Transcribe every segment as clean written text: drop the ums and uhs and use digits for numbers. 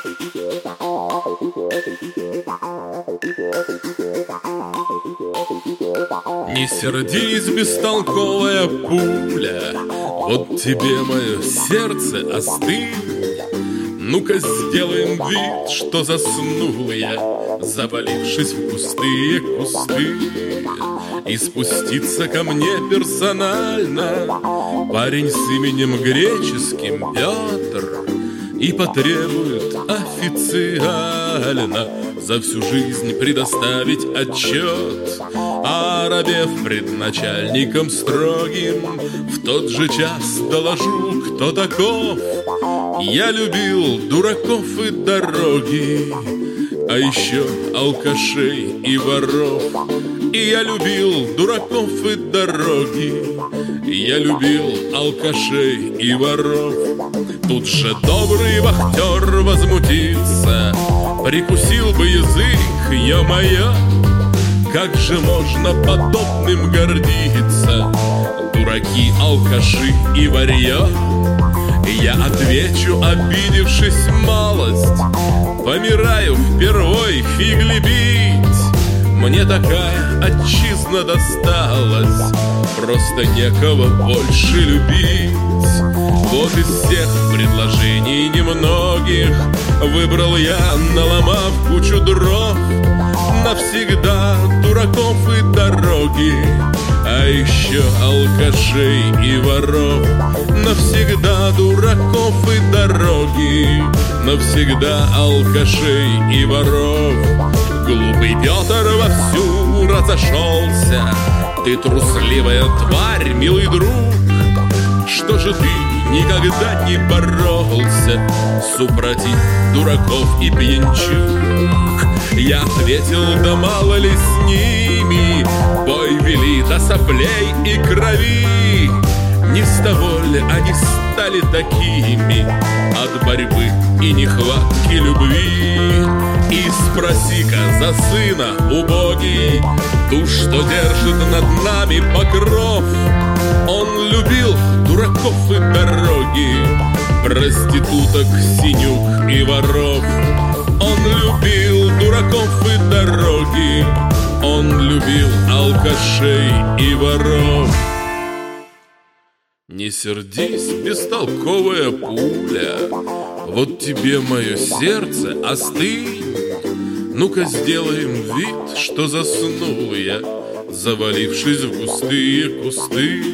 Не сердись, бестолковая пуля, вот тебе мое сердце остынь. Ну-ка сделаем вид, что заснул я, завалившись в пустые кусты. И спуститься ко мне персонально парень с именем греческим Петр и потребует официально за всю жизнь предоставить отчет, оробев пред начальником строгим, в тот же час доложу, кто таков. Я любил дураков и дороги, а еще алкашей и воров. И я любил дураков и дороги, я любил алкашей и воров. Тут же добрый вахтер возмутился, прикусил бы язык, ё-моё. Как же можно подобным гордиться? Дураки, алкаши и варьё. Я отвечу, обидевшись малость, помираю впервой, фигли бить. Мне такая отчизна досталась, просто некого больше любить. Вот из всех предложений немногих выбрал я, наломав кучу дров. Навсегда дураков и дороги, а еще алкашей и воров. Навсегда дураков и дороги, навсегда алкашей и воров. Глупый Петр вовсю разошелся: ты трусливая тварь, милый друг. Что же ты никогда не боролся супротив дураков и пьянчуг? Я ответил, да мало ли с ними, бой вели до соплей и крови. Не с того ли они стали такими от борьбы и нехватки любви? И спроси-ка за сына, убогий, ту, что держит над нами покров. Он любил дураков и дороги, проституток, синюк и воров. Он любил дураков и дороги, он любил алкашей и воров. Не сердись, бестолковая пуля, вот тебе мое сердце, остынь. Ну-ка сделаем вид, что заснул я, завалившись в густые кусты.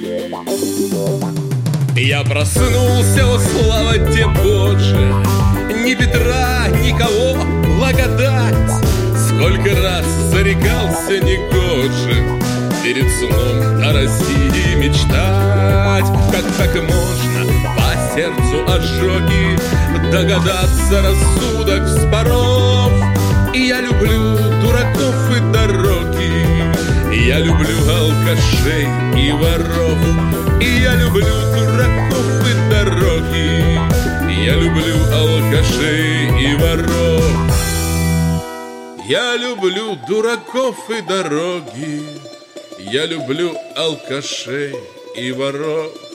Я проснулся, о слава тебе, Боже, ни Петра, никого, благодать. Сколько раз зарекался негоже перед сном о России мечтать. Как так можно по сердцу ожоги догадаться, рассудок вспоров? И я люблю дураков и дороги, я люблю алкашей и воров. И я люблю дураков и дороги, я люблю алкашей и воров. Я люблю дураков и дороги, я люблю алкашей и воров.